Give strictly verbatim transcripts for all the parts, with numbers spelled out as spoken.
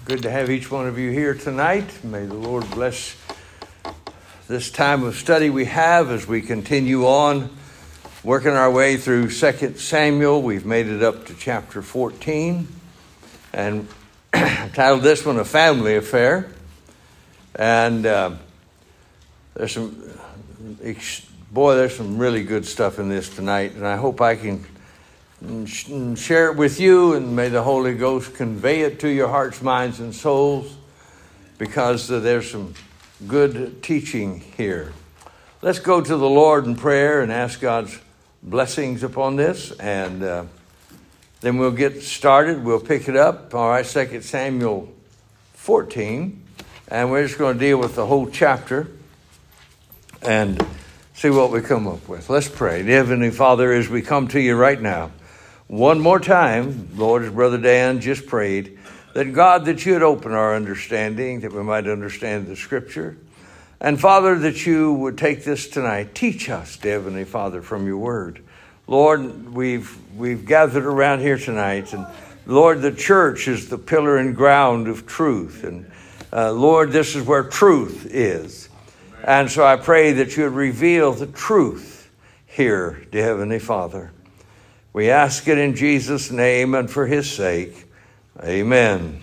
Good to have each one of you here tonight. May the Lord bless this time of study we have as we continue on working our way through Second Samuel. We've made it up to chapter fourteen, and titled this one A Family Affair. And uh, there's some, boy, there's some really good stuff in this tonight, and I hope I can share it with you, and may the Holy Ghost convey it to your hearts, minds, and souls, because uh, there's some good teaching here. Let's go to the Lord in prayer and ask God's blessings upon this, and uh, then we'll get started. We'll pick it up. All right, Second Samuel fourteen, and we're just going to deal with the whole chapter and see what we come up with. Let's pray. Dear Heavenly Father, as we come to you right now, one more time, Lord, as Brother Dan just prayed, that God, that you would open our understanding, that we might understand the Scripture. And Father, that you would take this tonight. Teach us, dear Heavenly Father, from your word. Lord, we've we've gathered around here tonight, and Lord, the church is the pillar and ground of truth. And uh, Lord, this is where truth is. And so I pray that you would reveal the truth here, dear Heavenly Father. We ask it in Jesus' name and for his sake. Amen.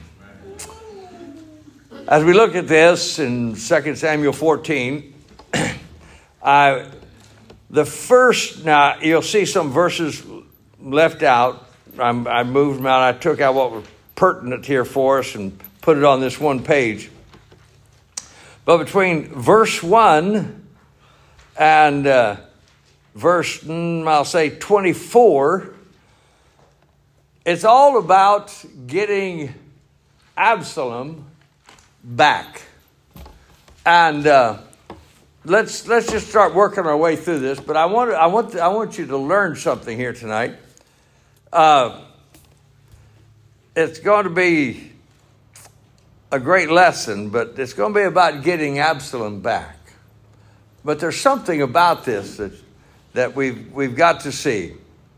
As we look at this in Second Samuel fourteen, I, the first, now you'll see some verses left out. I'm, I moved them out. I took out what was pertinent here for us and put it on this one page. But between verse one and uh, verse, mm, I'll say twenty-four, it's all about getting Absalom back. And uh, let's let's just start working our way through this. But I want I want I want you to learn something here tonight. Uh, it's going to be a great lesson, but it's going to be about getting Absalom back. But there's something about this that that we've we've got to see.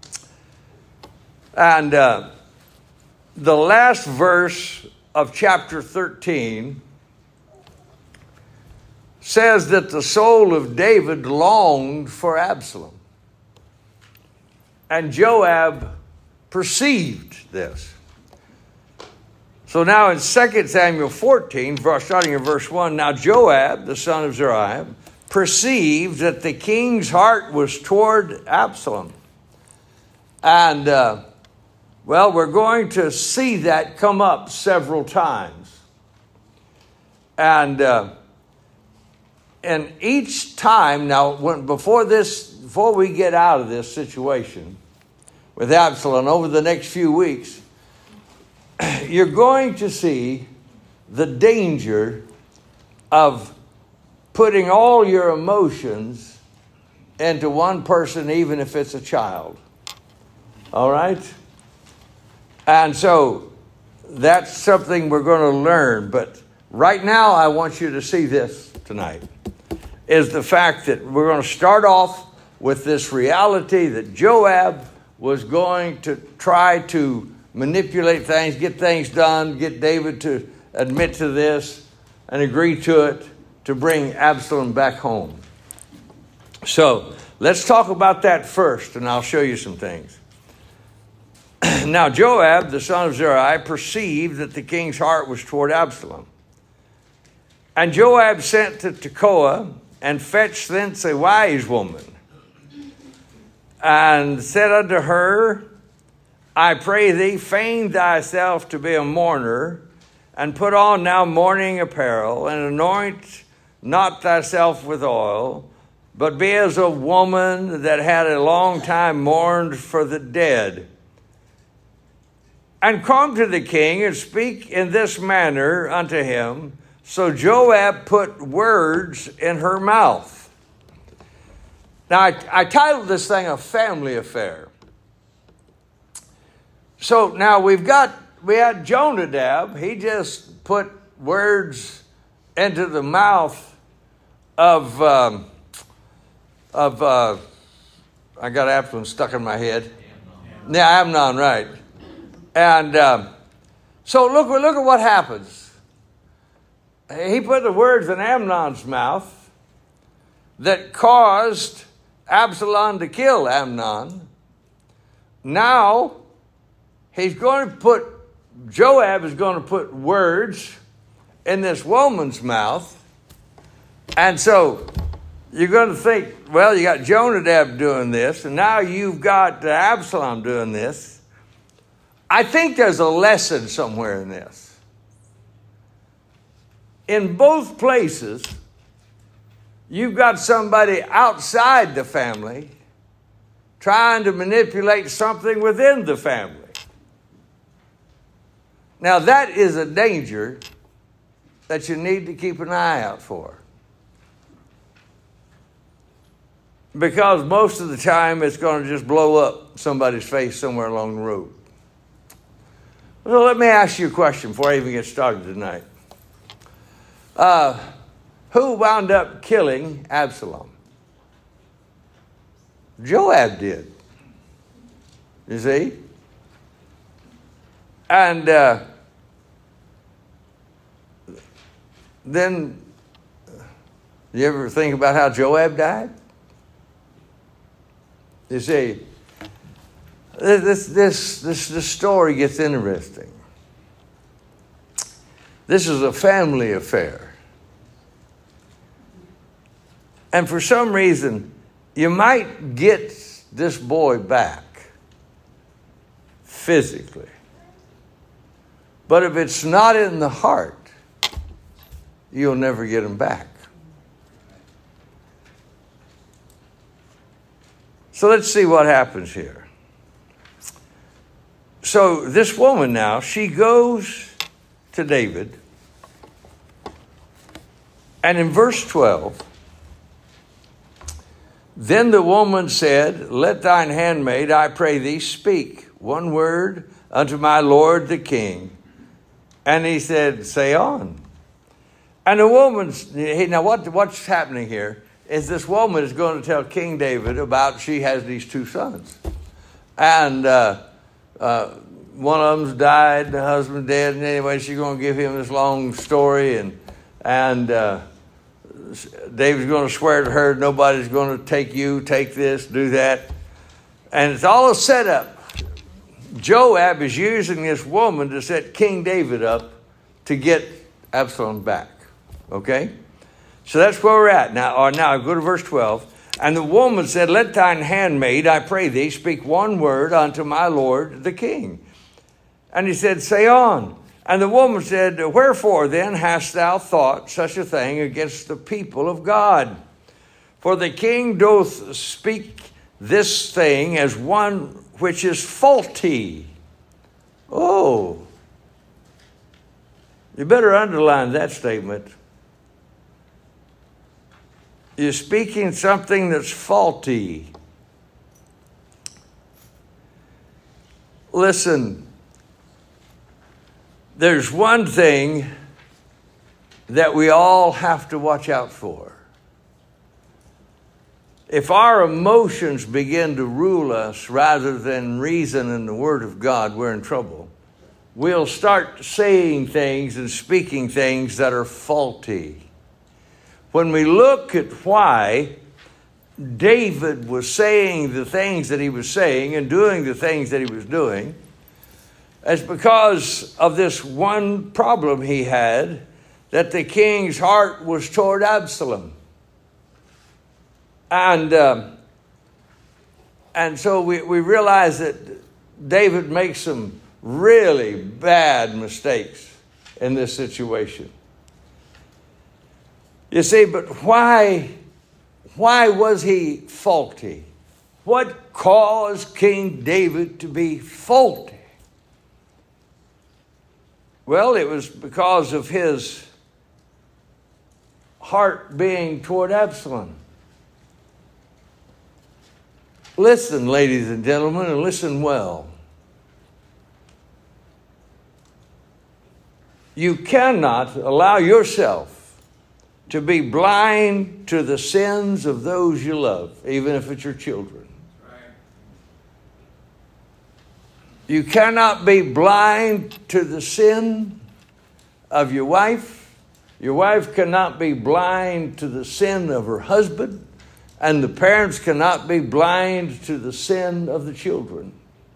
And uh, the last verse of chapter thirteen says that the soul of David longed for Absalom. And Joab perceived this. So now in Second Samuel fourteen, starting in verse one, now Joab, the son of Zeruiah, perceived that the king's heart was toward Absalom. And, uh, well, we're going to see that come up several times. And, uh, and each time, now, when, before this, before we get out of this situation with Absalom over the next few weeks, you're going to see the danger of putting all your emotions into one person, even if it's a child. All right? And so that's something we're going to learn. But right now, I want you to see this tonight, is the fact that we're going to start off with this reality that Joab was going to try to manipulate things, get things done, get David to admit to this and agree to it, to bring Absalom back home. So let's talk about that first, and I'll show you some things. Now Joab, the son of Zeruiah, perceived that the king's heart was toward Absalom. And Joab sent to Tekoa and fetched thence a wise woman, and said unto her, I pray thee, feign thyself to be a mourner, and put on now mourning apparel, and anoint not thyself with oil, but be as a woman that had a long time mourned for the dead. And come to the king, and speak in this manner unto him. So Joab put words in her mouth. Now, I, I titled this thing A Family Affair. So now we've got, we had Jonadab. He just put words into the mouth of, um, of uh, I got Absalom stuck in my head. Yeah, Amnon, right. And um, So look, look at what happens. He put the words in Amnon's mouth that caused Absalom to kill Amnon. Now, he's going to put, Joab is going to put words in this woman's mouth. And so you're going to think, well, you got Jonadab doing this, and now you've got uh, Absalom doing this. I think there's a lesson somewhere in this. In both places, you've got somebody outside the family trying to manipulate something within the family. Now, that is a danger that you need to keep an eye out for. Because most of the time, it's going to just blow up somebody's face somewhere along the road. So let me ask you a question before I even get started tonight. Uh, who wound up killing Absalom? Joab did. You see? And uh, then, you ever think about how Joab died? You see, this, this, this, this story gets interesting. This is a family affair. And for some reason, you might get this boy back physically. But if it's not in the heart, you'll never get him back. So let's see what happens here. So this woman now, she goes to David. And in verse twelve, then the woman said, let thine handmaid, I pray thee, speak one word unto my lord the king. And he said, say on. And the woman, now what, what's happening here is this woman is going to tell King David about she has these two sons. And uh, uh, one of them's died, the husband's dead, and anyway, she's going to give him this long story, and and uh, David's going to swear to her, nobody's going to take you, take this, do that. And it's all a setup. Joab is using this woman to set King David up to get Absalom back. Okay? So that's where we're at. Now, or now go to verse twelve. And the woman said, let thine handmaid, I pray thee, speak one word unto my lord the king. And he said, say on. And the woman said, wherefore then hast thou thought such a thing against the people of God? For the king doth speak this thing as one which is faulty. Oh, you better underline that statement. You're speaking something that's faulty. Listen, there's one thing that we all have to watch out for. If our emotions begin to rule us rather than reason and the Word of God, we're in trouble. We'll start saying things and speaking things that are faulty. When we look at why David was saying the things that he was saying and doing the things that he was doing, it's because of this one problem he had, that the king's heart was toward Absalom. And uh, and so we, we realize that David makes some really bad mistakes in this situation. You see, but why, why was he faulty? What caused King David to be faulty? Well, it was because of his heart being toward Absalom. Listen, ladies and gentlemen, and listen well. You cannot allow yourself to be blind to the sins of those you love, even if it's your children. You cannot be blind to the sin of your wife. Your wife cannot be blind to the sin of her husband. And the parents cannot be blind to the sin of the children.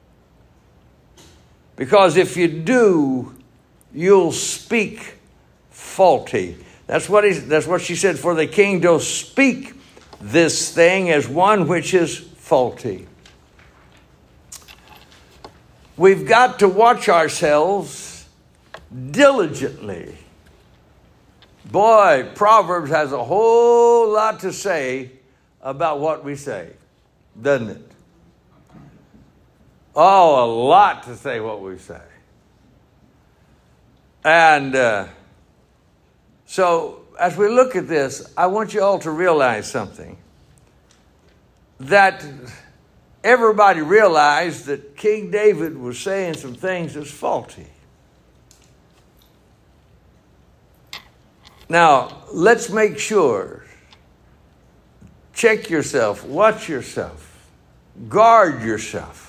Because if you do, you'll speak faulty. That's what he, that's what she said. For the king doth speak this thing as one which is faulty. We've got to watch ourselves diligently. Boy, Proverbs has a whole lot to say about what we say, doesn't it? Oh, a lot to say what we say. And uh, so as we look at this, I want you all to realize something. That everybody realized that King David was saying some things that's faulty. Now, let's make sure. Check yourself. Watch yourself. Guard yourself.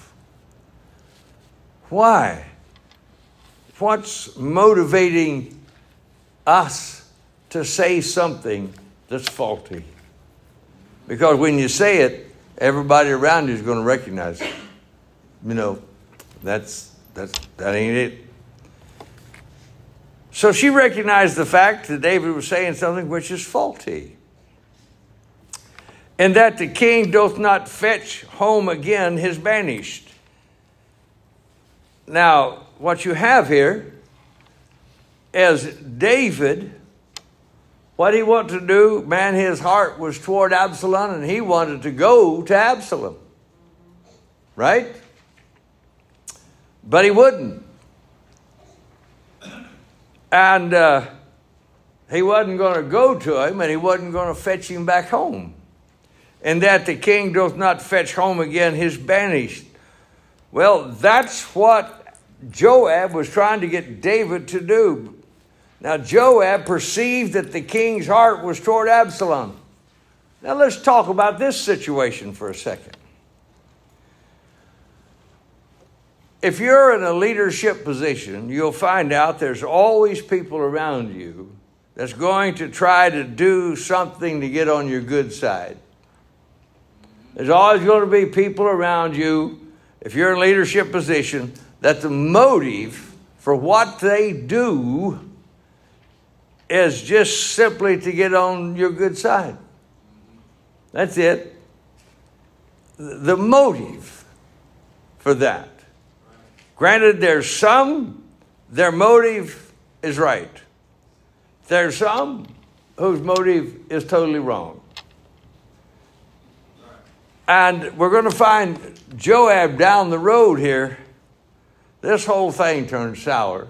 Why? What's motivating us to say something that's faulty? Because when you say it, everybody around you is going to recognize it. You know, that's that's that ain't it. So she recognized the fact that David was saying something which is faulty. And that the king doth not fetch home again his banished. Now, what you have here is David, what he wanted to do, man, his heart was toward Absalom, and he wanted to go to Absalom. Right? But he wouldn't. And uh, he wasn't going to go to him, and he wasn't going to fetch him back home. And that the king doth not fetch home again his banished. Well, that's what Joab was trying to get David to do. Now, Joab perceived that the king's heart was toward Absalom. Now, let's talk about this situation for a second. If you're in a leadership position, you'll find out there's always people around you that's going to try to do something to get on your good side. There's always going to be people around you, if you're in a leadership position, that the motive for what they do is just simply to get on your good side. That's it. The motive for that. Granted, there's some, their motive is right. There's some whose motive is totally wrong. And we're going to find Joab down the road here. This whole thing turned sour.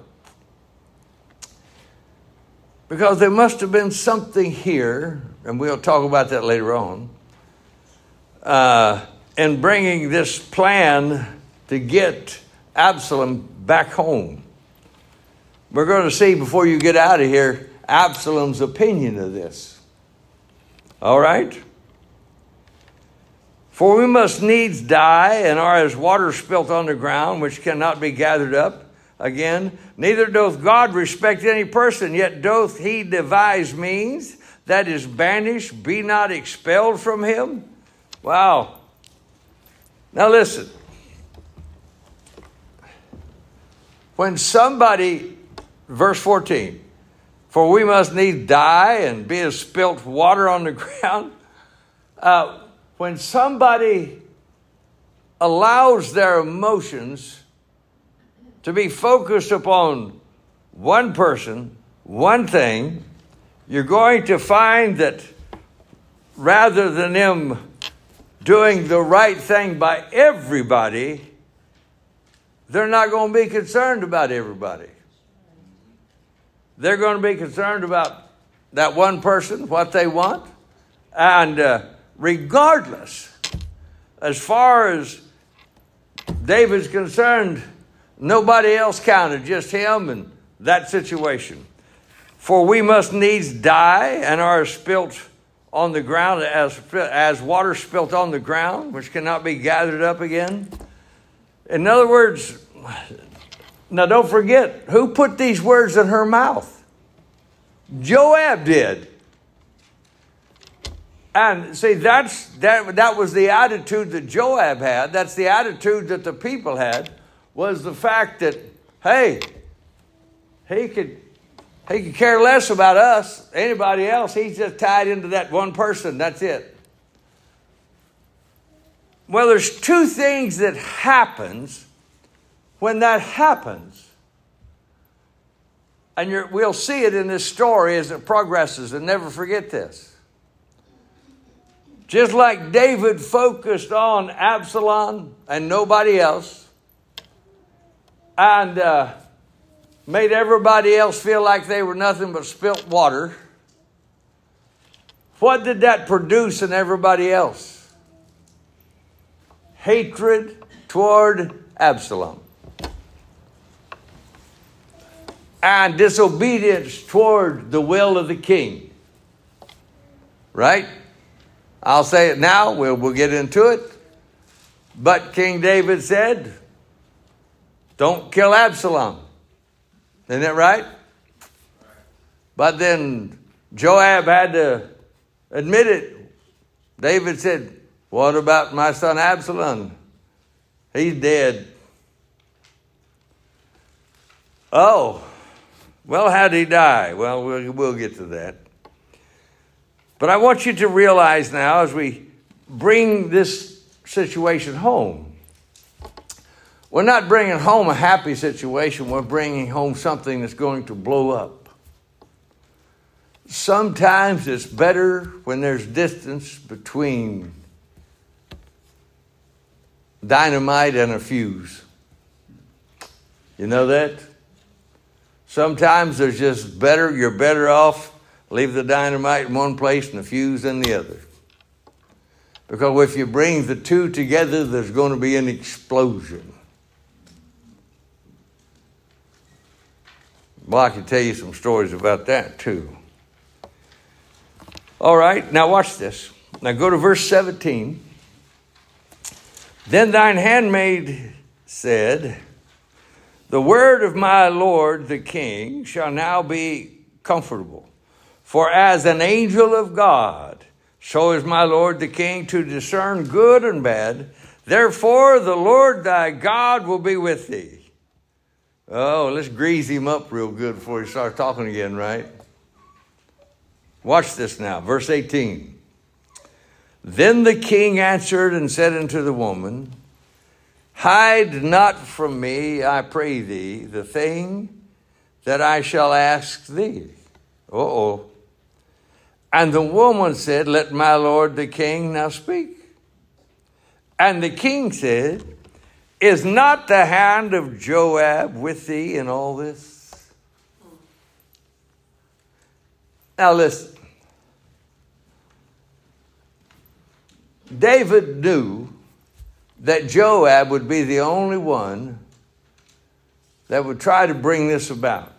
Because there must have been something here, and we'll talk about that later on, uh, in bringing this plan to get Absalom back home. We're going to see before you get out of here Absalom's opinion of this. All right? For we must needs die, and are as water spilt on the ground, which cannot be gathered up again. Neither doth God respect any person, yet doth he devise means that is banished be not expelled from him. Wow. Now listen. When somebody, verse fourteen, for we must needs die and be as spilt water on the ground. Uh, when somebody allows their emotions to be focused upon one person, one thing, you're going to find that rather than them doing the right thing by everybody, they're not going to be concerned about everybody. They're going to be concerned about that one person, what they want. And uh, regardless, as far as David's concerned, nobody else counted, just him and that situation. For we must needs die and are spilt on the ground as, as water spilt on the ground, which cannot be gathered up again. In other words, now don't forget, who put these words in her mouth? Joab did. And see, that's that that was the attitude that Joab had. That's the attitude that the people had, was the fact that, hey, he could he could care less about us, anybody else. He's just tied into that one person. That's it. Well, there's two things that happens when that happens. And you're, we'll see it in this story as it progresses, and never forget this. Just like David focused on Absalom and nobody else, and uh, made everybody else feel like they were nothing but spilt water, what did that produce in everybody else? Hatred toward Absalom. And disobedience toward the will of the king. Right? I'll say it now. We'll, we'll get into it. But King David said, don't kill Absalom. Isn't that right? But then Joab had to admit it. David said, what about my son Absalom? He's dead. Oh, well, how'd he die? Well, we'll, we'll get to that. But I want you to realize now, as we bring this situation home, we're not bringing home a happy situation. We're bringing home something that's going to blow up. Sometimes it's better when there's distance between dynamite and a fuse. You know that? Sometimes there's just better, you're better off leave the dynamite in one place and the fuse in the other. Because if you bring the two together, there's going to be an explosion. Well, I can tell you some stories about that too. All right, now watch this. Now go to verse seventeen. Then thine handmaid said, the word of my lord the king shall now be comfortable. For as an angel of God, so is my lord the king to discern good and bad. Therefore the Lord thy God will be with thee. Oh, let's grease him up real good before he starts talking again, right? Watch this now, verse eighteen. Then the king answered and said unto the woman, hide not from me, I pray thee, the thing that I shall ask thee. Uh-oh. And the woman said, let my lord the king now speak. And the king said, is not the hand of Joab with thee in all this? Now listen. David knew that Joab would be the only one that would try to bring this about.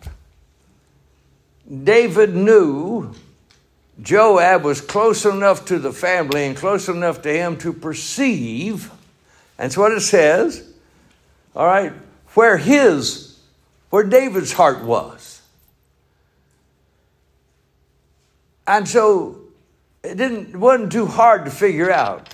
David knew Joab was close enough to the family and close enough to him to perceive, that's what it says, all right, where his, where David's heart was. And so it didn't, it wasn't too hard to figure out.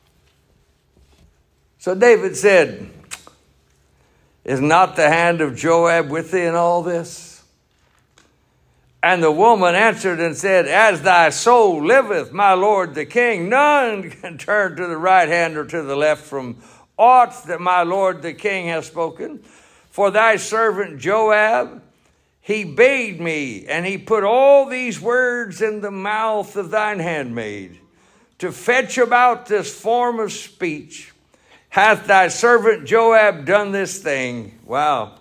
So David said, is not the hand of Joab with thee in all this? And the woman answered and said, as thy soul liveth, my lord the king, none can turn to the right hand or to the left from aught that my lord the king hath spoken. For thy servant Joab, he bade me, and he put all these words in the mouth of thine handmaid, to fetch about this form of speech. Hath thy servant Joab done this thing? Wow.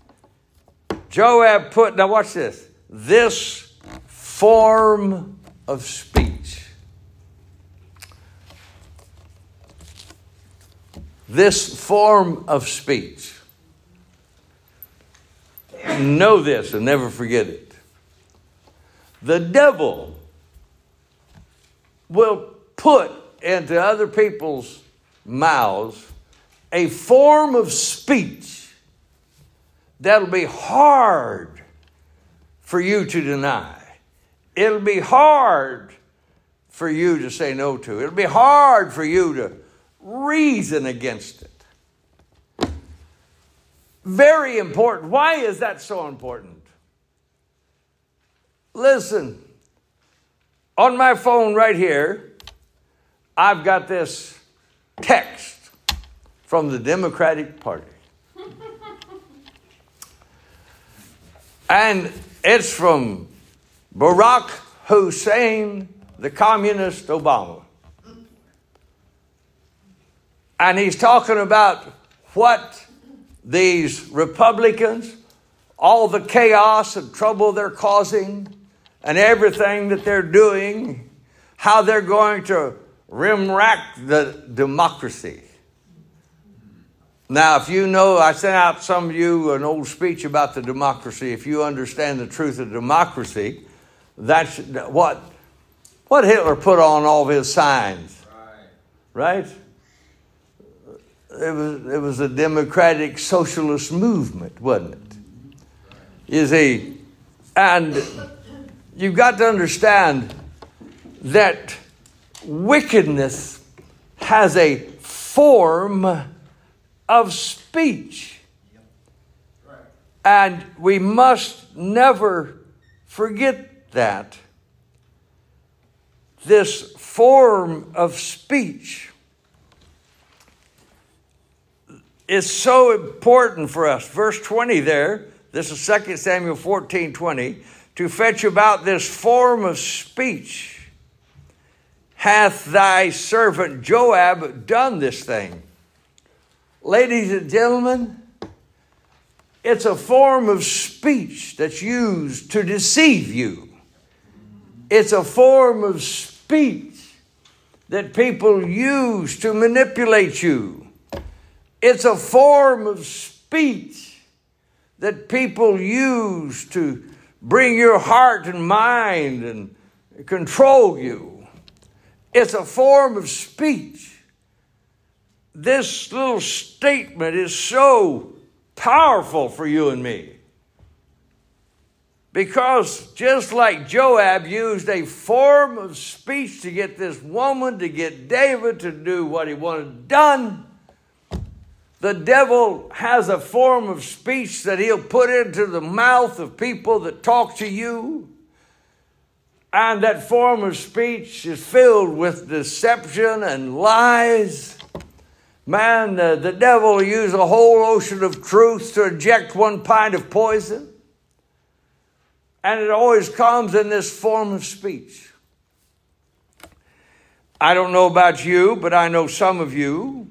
Joab put, now watch this, this form of speech. This form of speech. Know this and never forget it. The devil will put into other people's mouths a form of speech that'll be hard for you to deny. It'll be hard for you to say no to. It'll be hard for you to reason against it. Very important. Why is that so important? Listen, on my phone right here, I've got this text from the Democratic Party. And it's from Barack Hussein, the communist Obama. And he's talking about what these Republicans, all the chaos and trouble they're causing, and everything that they're doing, how they're going to rim-rack the democracy. Now, if you know, I sent out some of you an old speech about the democracy. If you understand the truth of democracy, that's what, what Hitler put on all of his signs. Right? Right? It was, it was a democratic socialist movement, wasn't it? You see, and you've got to understand that wickedness has a form of speech. And we must never forget that. This form of speech is so important for us. Verse twenty there, this is Second Samuel fourteen twenty. To fetch about this form of speech hath thy servant Joab done this thing. Ladies and gentlemen, it's a form of speech that's used to deceive you. It's a form of speech that people use to manipulate you. It's a form of speech that people use to bring your heart and mind and control you. It's a form of speech. This little statement is so powerful for you and me. Because just like Joab used a form of speech to get this woman, to get David to do what he wanted done, the devil has a form of speech that he'll put into the mouth of people that talk to you. And that form of speech is filled with deception and lies. Man, uh, the devil will use a whole ocean of truth to inject one pint of poison. And it always comes in this form of speech. I don't know about you, but I know some of you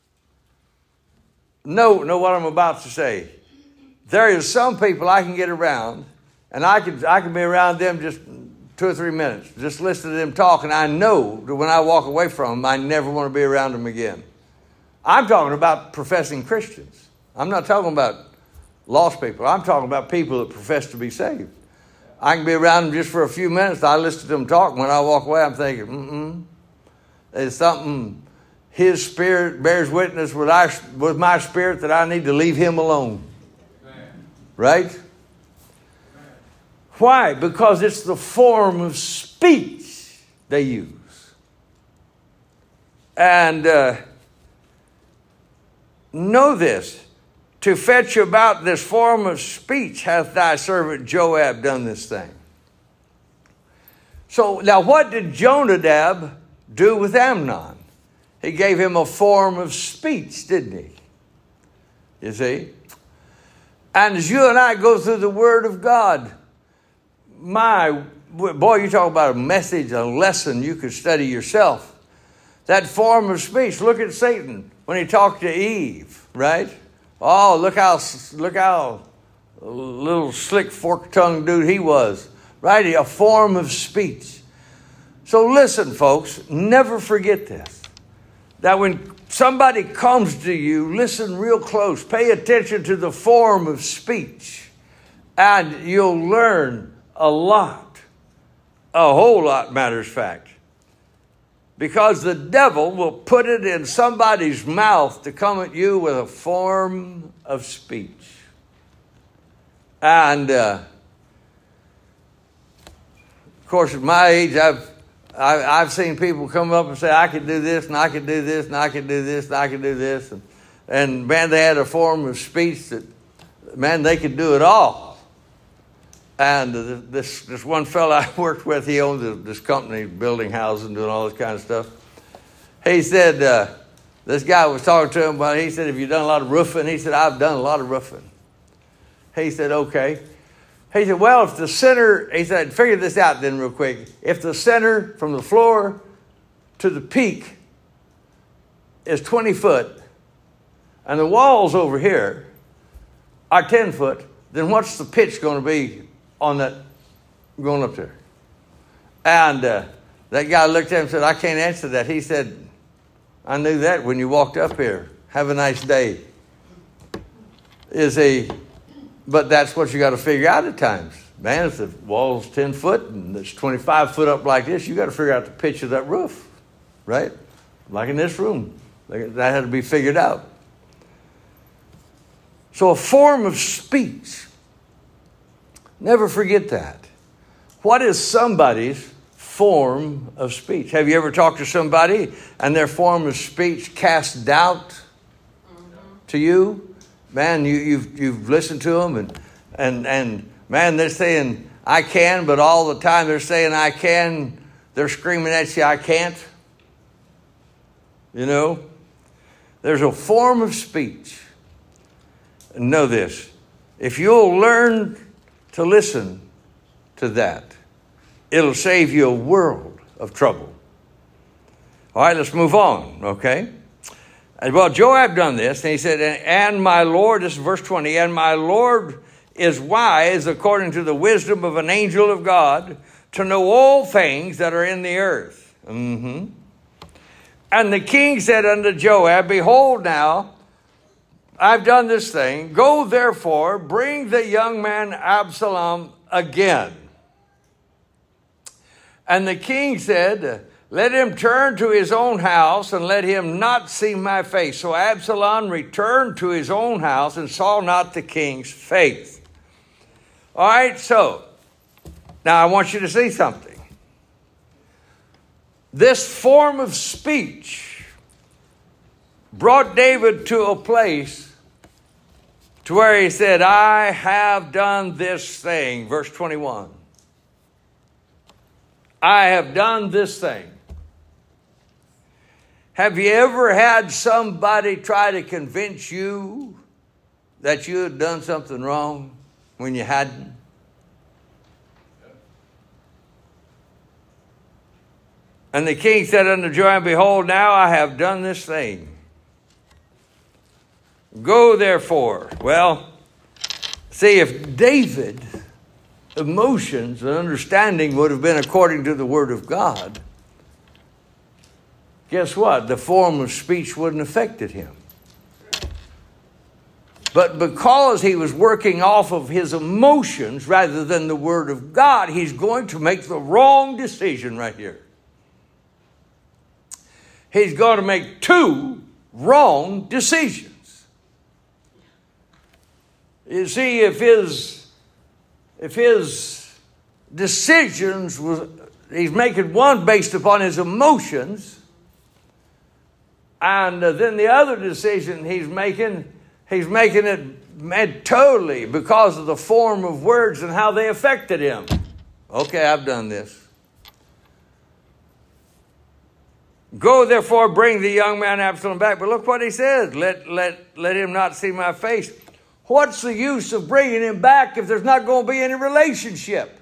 know, know what I'm about to say. There is some people I can get around, and I can, I can be around them just two or three minutes. Just listen to them talk, and I know that when I walk away from them, I never want to be around them again. I'm talking about professing Christians. I'm not talking about lost people. I'm talking about people that profess to be saved. I can be around them just for a few minutes. I listen to them talk. When I walk away, I'm thinking, mm-mm. There's something, his spirit bears witness with, our, with my spirit that I need to leave him alone. Amen. Right? Amen. Why? Because it's the form of speech they use. And uh, know this, to fetch about this form of speech hath thy servant Joab done this thing. So now what did Jonadab do with Amnon? He gave him a form of speech, didn't he? You see? And as you and I go through the Word of God, my, boy, you talk about a message, a lesson you could study yourself. That form of speech, look at Satan when he talked to Eve, right? Oh, look how, look how little slick fork-tongued dude he was, right? A form of speech. So listen, folks, never forget this. That when somebody comes to you, listen real close. Pay attention to the form of speech. And you'll learn a lot. A whole lot, matter of fact. Because the devil will put it in somebody's mouth to come at you with a form of speech. And, uh, of course, at my age, I've, I, I've seen people come up and say, I could do this, and I could do this, and I could do this, and I could do this. And, and man, they had a form of speech that, man, they could do it all. And uh, this this one fellow I worked with, he owned this company, building houses and doing all this kind of stuff. He said, uh, this guy was talking to him about it. He said, have you done a lot of roofing? He said, I've done a lot of roofing. He said, okay. He said, well, if the center, he said, figure this out then real quick. If the center from the floor to the peak is twenty foot and the walls over here are ten foot, then what's the pitch going to be on that going up there? And uh, that guy looked at him and said, I can't answer that. He said, I knew that when you walked up here. Have a nice day. Is a... But that's what you got to figure out at times. Man, if the wall's ten foot and it's twenty-five foot up like this, you got to figure out the pitch of that roof, right? Like in this room. That had to be figured out. So a form of speech. Never forget that. What is somebody's form of speech? Have you ever talked to somebody and their form of speech cast doubt mm-hmm. to you? Man, you, you've you've listened to them, and and and man, they're saying I can, but all the time they're saying I can. They're screaming at you, I can't. You know, there's a form of speech. And know this: if you'll learn to listen to that, it'll save you a world of trouble. All right, let's move on. Okay. Well, Joab done this, and he said, and my Lord, this is verse twenty, and my Lord is wise according to the wisdom of an angel of God to know all things that are in the earth. Mm-hmm. And the king said unto Joab, behold now, I've done this thing. Go therefore, bring the young man Absalom again. And the king said, let him turn to his own house and let him not see my face. So Absalom returned to his own house and saw not the king's face. All right, so now I want you to see something. This form of speech brought David to a place to where he said, I have done this thing. Verse twenty-one. I have done this thing. Have you ever had somebody try to convince you that you had done something wrong when you hadn't? And the king said unto Joab, behold, now I have done this thing. Go therefore. Well, see, if David's emotions and understanding would have been according to the word of God, guess what? The form of speech wouldn't have affected him. But because he was working off of his emotions rather than the word of God, he's going to make the wrong decision right here. He's going to make two wrong decisions. You see, if his, if his decisions was, he's making one based upon his emotions, and uh, then the other decision he's making, he's making it totally because of the form of words and how they affected him. Okay, I've done this. Go therefore, bring the young man Absalom back. But look what he says. Let, let, let him not see my face. What's the use of bringing him back if there's not going to be any relationship?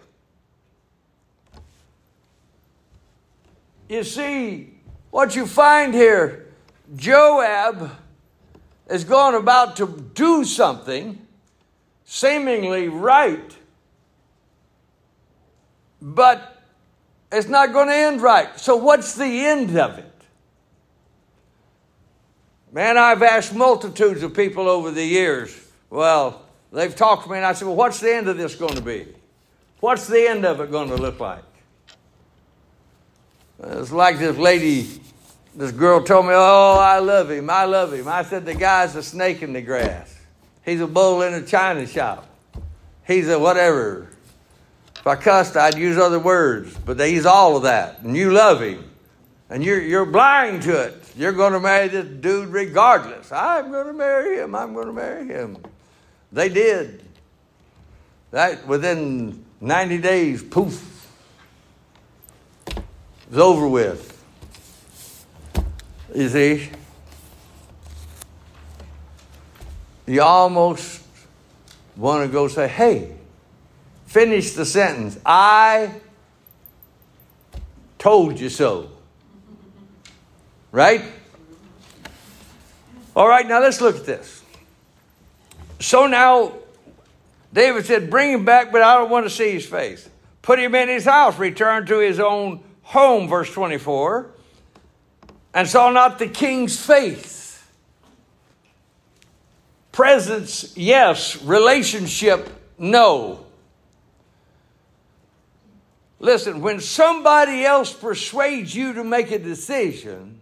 You see, what you find here, Joab is going about to do something seemingly right, but it's not going to end right. So what's the end of it? Man, I've asked multitudes of people over the years. Well, they've talked to me and I said, well, what's the end of this going to be? What's the end of it going to look like? It's like this lady, this girl told me, oh, I love him, I love him. I said, the guy's a snake in the grass. He's a bull in a china shop. He's a whatever. If I cussed, I'd use other words, but he's all of that. And you love him. And you're, you're blind to it. You're going to marry this dude regardless. I'm going to marry him. I'm going to marry him. They did. That within ninety days, poof, it was over with. You see? You almost want to go say, hey, finish the sentence. I told you so. Right? All right, now let's look at this. So now, David said, bring him back, but I don't want to see his face. Put him in his house, return to his own home, verse twenty-four, and saw not the king's face. Presence, yes. Relationship, no. Listen, when somebody else persuades you to make a decision,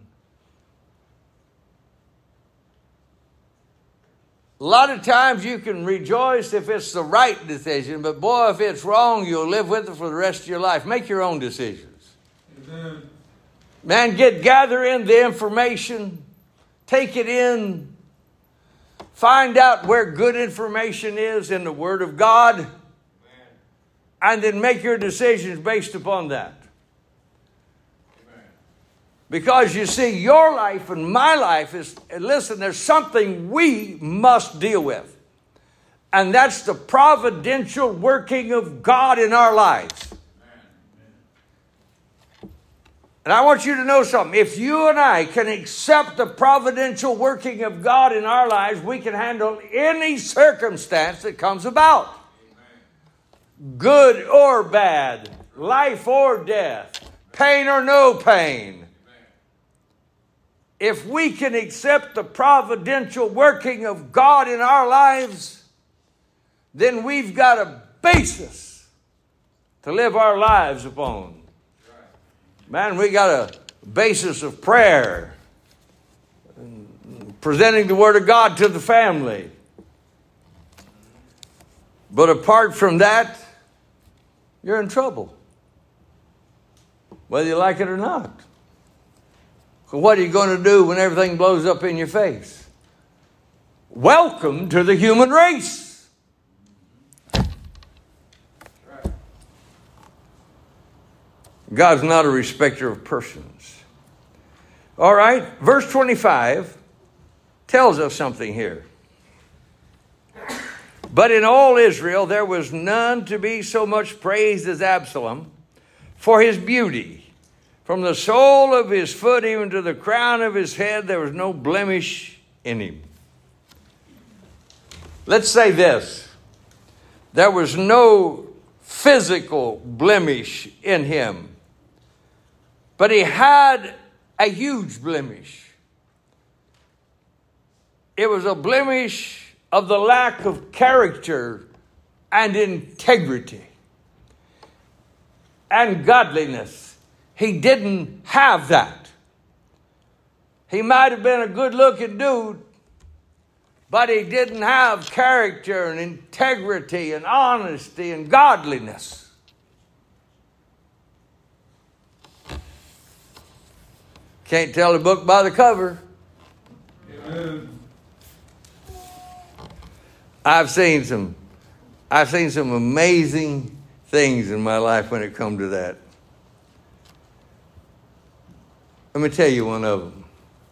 a lot of times you can rejoice if it's the right decision, but boy, if it's wrong, you'll live with it for the rest of your life. Make your own decisions. Amen. Man, get gather in the information, take it in, find out where good information is in the Word of God, Amen. And then make your decisions based upon that. Because you see, your life and my life is, listen, there's something we must deal with. And that's the providential working of God in our lives. And I want you to know something. If you and I can accept the providential working of God in our lives, we can handle any circumstance that comes about. Good or bad, life or death, pain or no pain. If we can accept the providential working of God in our lives, then we've got a basis to live our lives upon. Man, we got a basis of prayer, presenting the Word of God to the family. But apart from that, you're in trouble, whether you like it or not. So what are you going to do when everything blows up in your face? Welcome to the human race. God's not a respecter of persons. All right, verse twenty-five tells us something here. But in all Israel there was none to be so much praised as Absalom for his beauty. From the sole of his foot even to the crown of his head, there was no blemish in him. Let's say this. There was no physical blemish in him. But he had a huge blemish. It was a blemish of the lack of character and integrity and godliness. He didn't have that. He might have been a good-looking dude, but he didn't have character and integrity and honesty and godliness. Can't tell a book by the cover. Amen. I've seen some, I've seen some amazing things in my life when it comes to that. Let me tell you one of them.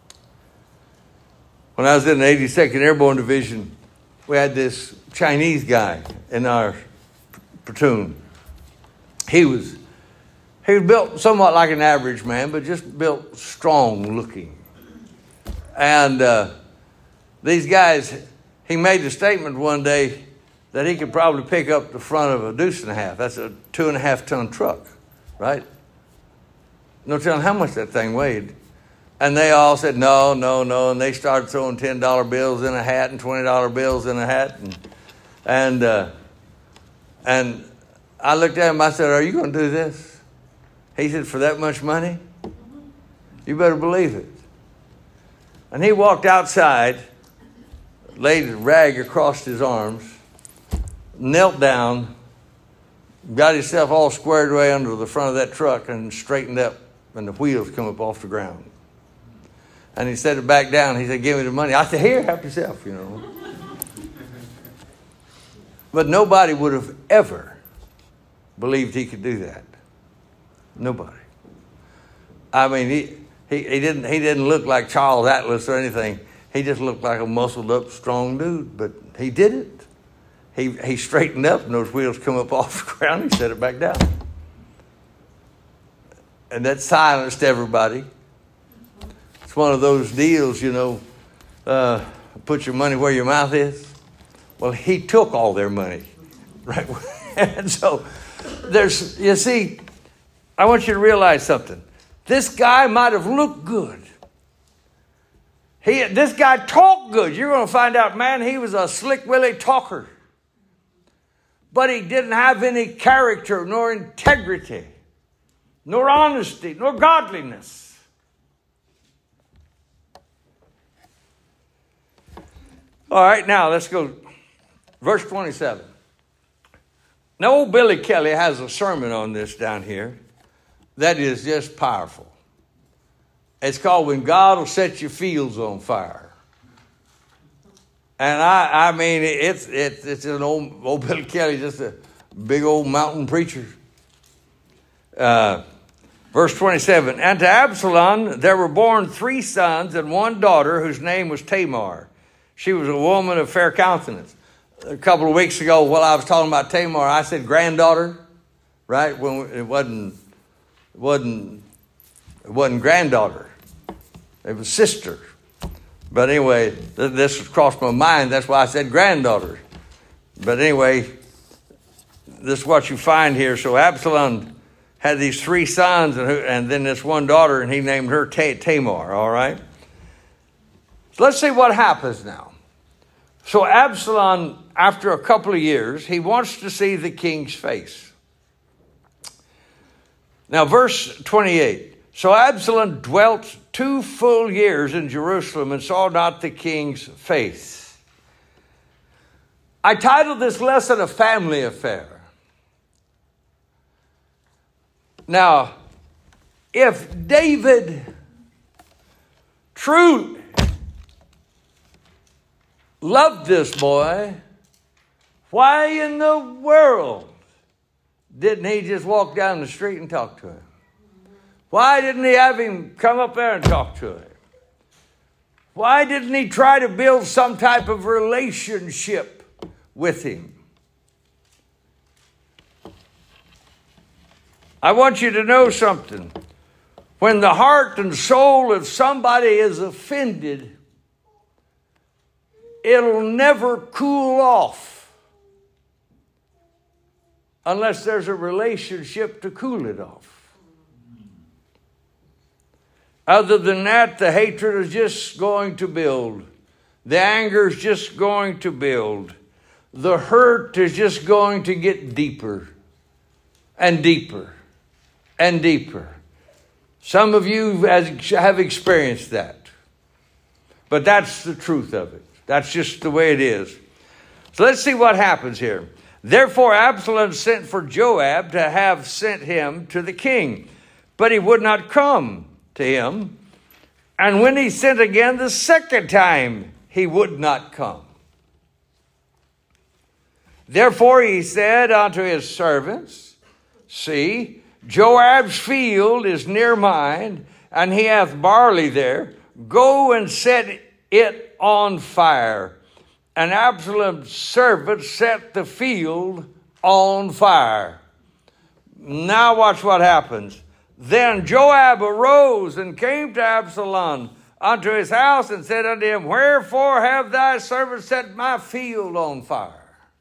When I was in the eighty-second Airborne Division, we had this Chinese guy in our platoon. He was, he was built somewhat like an average man, but just built strong looking. And uh, these guys, he made the statement one day that he could probably pick up the front of a deuce and a half. That's a two and a half ton truck, right? No telling how much that thing weighed. And they all said, no, no, no. And they started throwing ten dollar bills in a hat and twenty dollar bills in a hat. And and, uh, and I looked at him, I said, are you going to do this? He said, for that much money? You better believe it. And he walked outside, laid a rag across his arms, knelt down, got himself all squared away under the front of that truck and straightened up, and the wheels come up off the ground. And he set it back down. He said, give me the money. I said, here, help yourself, you know. But nobody would have ever believed he could do that. Nobody. I mean, he, he, he didn't he didn't look like Charles Atlas or anything. He just looked like a muscled up, strong dude. But he did it. He he straightened up and those wheels come up off the ground. He set it back down. And that silenced everybody. It's one of those deals, you know, uh, put your money where your mouth is. Well, he took all their money, right? And so there's, you see, I want you to realize something. This guy might have looked good. He, this guy talked good. You're going to find out, man, he was a slick willy talker. But he didn't have any character, nor integrity, nor honesty, nor godliness. All right, now let's go. Verse twenty-seven. Now, old Billy Kelly has a sermon on this down here that is just powerful. It's called When God Will Set Your Fields on Fire. And I, I mean, it's it's it's an old old Billy Kelly, just a big old mountain preacher. Uh, verse twenty-seven. And to Absalom there were born three sons and one daughter whose name was Tamar. She was a woman of fair countenance. A couple of weeks ago, while I was talking about Tamar, I said granddaughter, right? When it wasn't, it wasn't, it wasn't granddaughter. It was sister. But anyway, th- this crossed my mind. That's why I said granddaughter. But anyway, this is what you find here. So Absalom had these three sons and, and then this one daughter, and he named her Tamar, all right? So let's see what happens now. So Absalom, after a couple of years, he wants to see the king's face. Now, verse twenty-eight. So Absalom dwelt two full years in Jerusalem and saw not the king's face. I titled this lesson A Family Affair. Now, if David truly loved this boy, why in the world didn't he just walk down the street and talk to him? Why didn't he have him come up there and talk to him? Why didn't he try to build some type of relationship with him? I want you to know something. When the heart and soul of somebody is offended, it'll never cool off unless there's a relationship to cool it off. Other than that, the hatred is just going to build. The anger is just going to build. The hurt is just going to get deeper and deeper and deeper. Some of you have experienced that. But that's the truth of it. That's just the way it is. So let's see what happens here. Therefore Absalom sent for Joab to have sent him to the king, but he would not come to him. And when he sent again the second time, he would not come. Therefore he said unto his servants, see, Joab's field is near mine, and he hath barley there. Go and set it on fire. And Absalom's servants set the field on fire. Now watch what happens. Then Joab arose and came to Absalom unto his house and said unto him, wherefore have thy servants set my field on fire?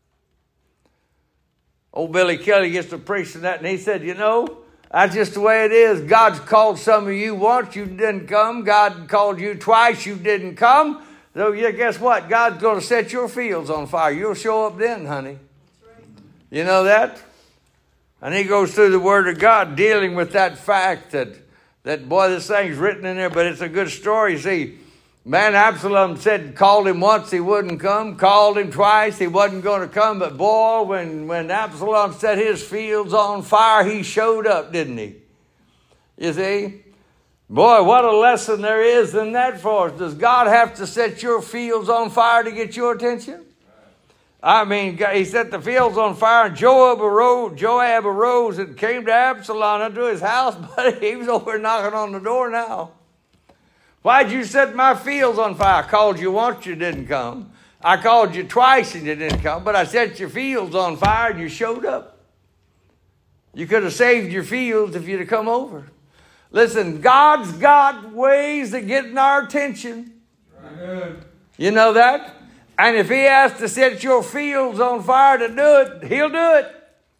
Old Billy Kelly gets to preaching that, and he said, you know, that's just the way it is. God's called some of you once, you didn't come. God called you twice, you didn't come. So yeah, guess what? God's going to set your fields on fire. You'll show up then, honey. That's right. You know that? And he goes through the Word of God dealing with that fact that, that boy, this thing's written in there, but it's a good story. See, Man, Absalom said, called him once, he wouldn't come. Called him twice, he wasn't going to come. But boy, when, when Absalom set his fields on fire, he showed up, didn't he? You see? Boy, what a lesson there is in that for us. Does God have to set your fields on fire to get your attention? I mean, he set the fields on fire, and Joab arose, Joab arose and came to Absalom unto his house, but he was over knocking on the door now. Why'd you set my fields on fire? I called you once, you didn't come. I called you twice and you didn't come, but I set your fields on fire and you showed up. You could have saved your fields if you'd have come over. Listen, God's got ways of getting our attention. Amen. You know that? And if he has to set your fields on fire to do it, he'll do it.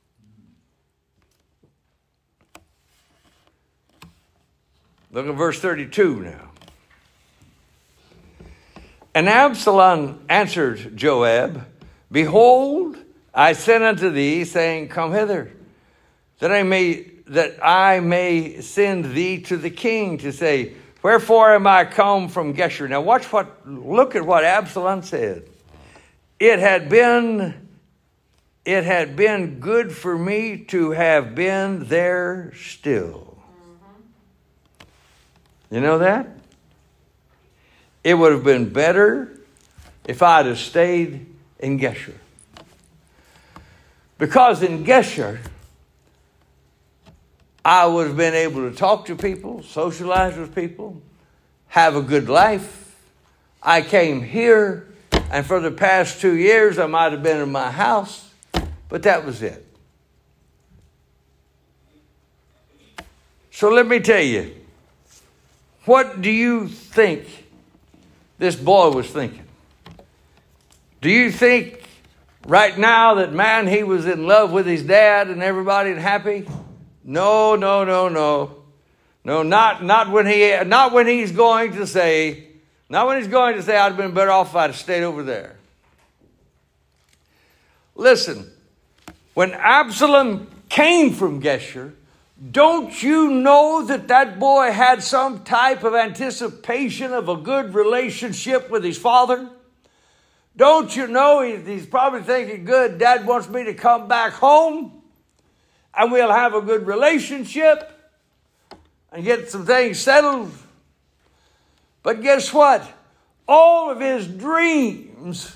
Look at verse thirty-two now. And Absalom answered Joab, Behold, I sent unto thee, saying, Come hither, that I may that I may send thee to the king to say, Wherefore am I come from Geshur? Now watch what, look at what Absalom said. It had been, it had been good for me to have been there still. Mm-hmm. You know that? It would have been better if I'd have stayed in Geshur. Because in Geshur, I would have been able to talk to people, socialize with people, have a good life. I came here, and for the past two years, I might have been in my house, but that was it. So let me tell you, what do you think this boy was thinking? Do you think right now that, man, he was in love with his dad and everybody and happy? No, no, no, no. No, not, not when he, not when he's going to say, not when he's going to say, I'd have been better off if I'd have stayed over there. Listen, when Absalom came from Geshur, don't you know that that boy had some type of anticipation of a good relationship with his father? Don't you know he's, he's probably thinking, good, Dad wants me to come back home and we'll have a good relationship and get some things settled. But guess what? All of his dreams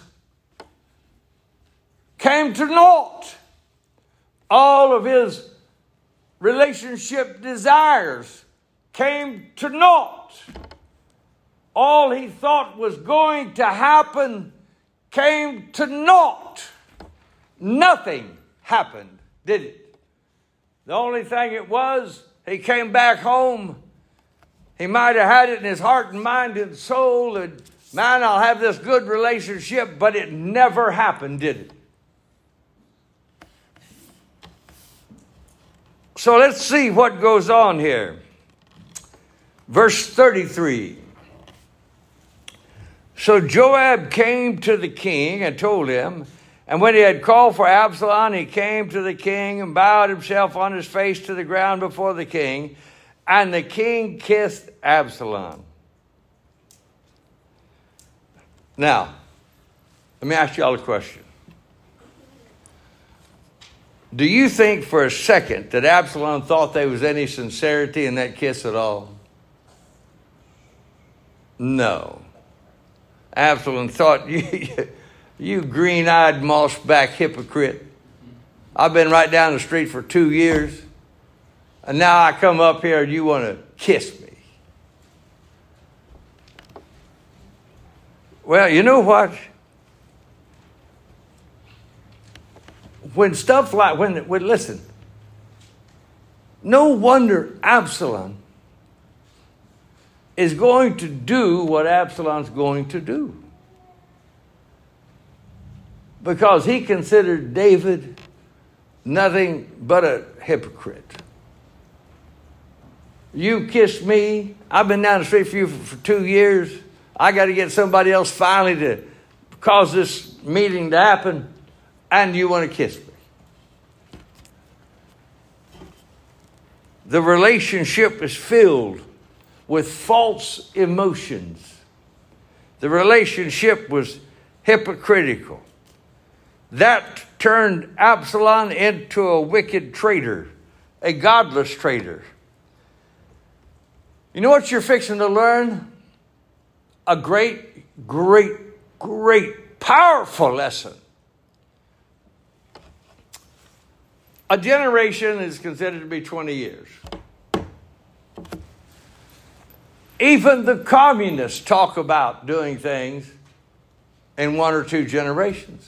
came to naught. All of his relationship desires came to naught. All he thought was going to happen came to naught. Nothing happened, did it? The only thing it was, he came back home. He might have had it in his heart and mind and soul that, man, I'll have this good relationship, but it never happened, did it? So let's see what goes on here. Verse thirty-three. So Joab came to the king and told him, and when he had called for Absalom, he came to the king and bowed himself on his face to the ground before the king, and the king kissed Absalom. Now, let me ask you all a question. Do you think for a second that Absalom thought there was any sincerity in that kiss at all? No. Absalom thought, you, you green-eyed, moss-back hypocrite. I've been right down the street for two years, and now I come up here and you want to kiss me. Well, you know what? When stuff like, when, when listen, no wonder Absalom is going to do what Absalom's going to do. Because he considered David nothing but a hypocrite. You kissed me. I've been down the street for you for, for two years. I got to get somebody else finally to cause this meeting to happen. And you want to kiss me. The relationship is filled with false emotions. The relationship was hypocritical. That turned Absalom into a wicked traitor, a godless traitor. You know what you're fixing to learn? A great, great, great, powerful lesson. A generation is considered to be twenty years. Even the communists talk about doing things in one or two generations.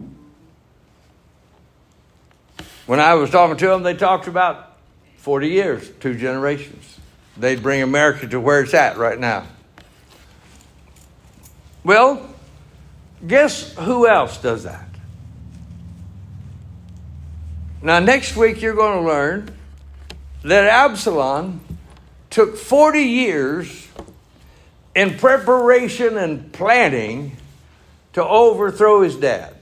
When I was talking to them, they talked about forty years, two generations. They'd bring America to where it's at right now. Well, guess who else does that? Now, next week you're going to learn that Absalom took forty years in preparation and planning to overthrow his dad.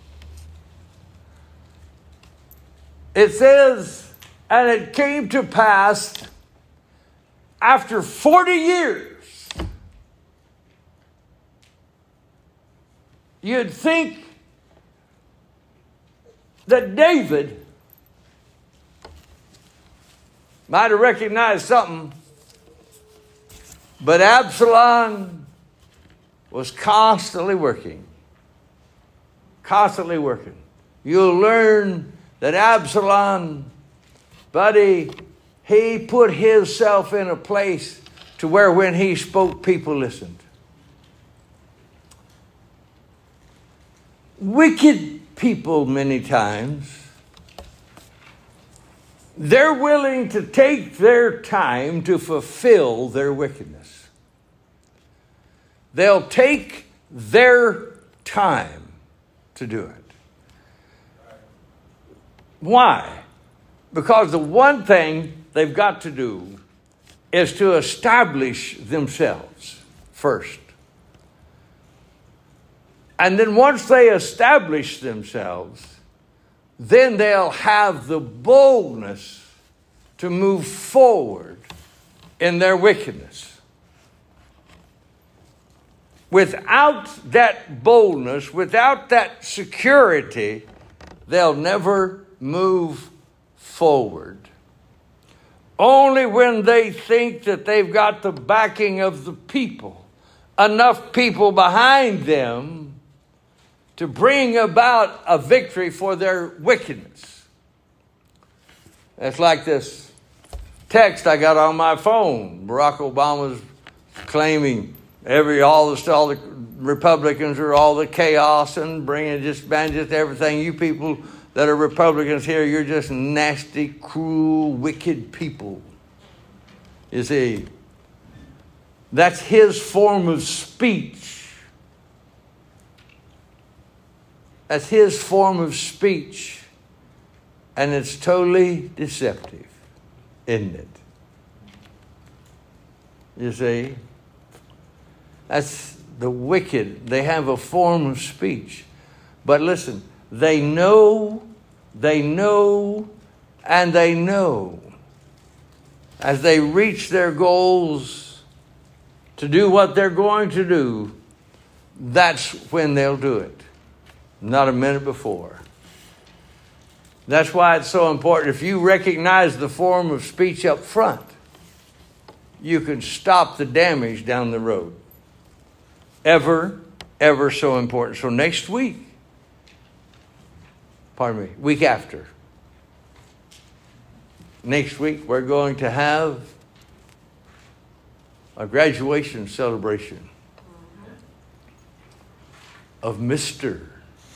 It says, and it came to pass after forty years. You'd think that David might have recognized something, but Absalom was constantly working. Constantly working. You'll learn that Absalom, buddy, he put himself in a place to where when he spoke, people listened. Wicked people, many times, they're willing to take their time to fulfill their wickedness. They'll take their time to do it. Why? Because the one thing they've got to do is to establish themselves first. And then once they establish themselves, then they'll have the boldness to move forward in their wickedness. Without that boldness, without that security, they'll never move forward. Only when they think that they've got the backing of the people, enough people behind them to bring about a victory for their wickedness. It's like this text I got on my phone. Barack Obama's claiming every all the all the Republicans are all the chaos and bringing just man just everything. You people that are Republicans here, you're just nasty, cruel, wicked people. You see, that's his form of speech. That's his form of speech. And it's totally deceptive, isn't it? You see? That's the wicked. They have a form of speech. But listen, they know, they know, and they know. As they reach their goals to do what they're going to do, that's when they'll do it. Not a minute before. That's why it's so important. If you recognize the form of speech up front, you can stop the damage down the road. Ever, ever so important. So next week, pardon me, week after, next week we're going to have a graduation celebration of Mister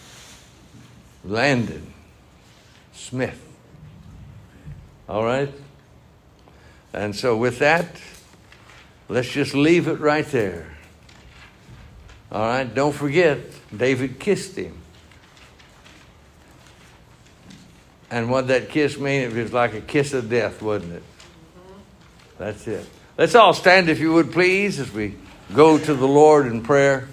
Landon Smith. All right? And so with that, let's just leave it right there. All right? Don't forget, David kissed him. And what that kiss mean? It was like a kiss of death, wasn't it? That's it. Let's all stand, if you would, please, as we go to the Lord in prayer.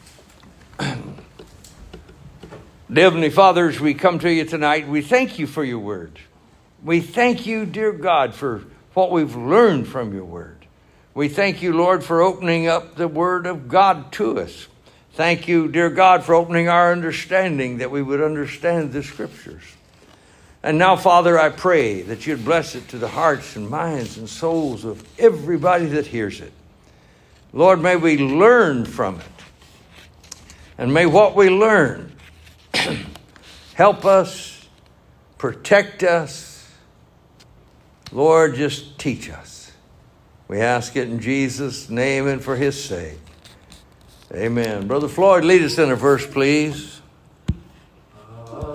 Dear Heavenly Father, as we come to you tonight, we thank you for your word. We thank you, dear God, for what we've learned from your word. We thank you, Lord, for opening up the Word of God to us. Thank you, dear God, for opening our understanding that we would understand the Scriptures. And now, Father, I pray that you'd bless it to the hearts and minds and souls of everybody that hears it. Lord, may we learn from it. And may what we learn help us, protect us. Lord, just teach us. We ask it in Jesus' name and for his sake. Amen. Brother Floyd, lead us in a verse, please.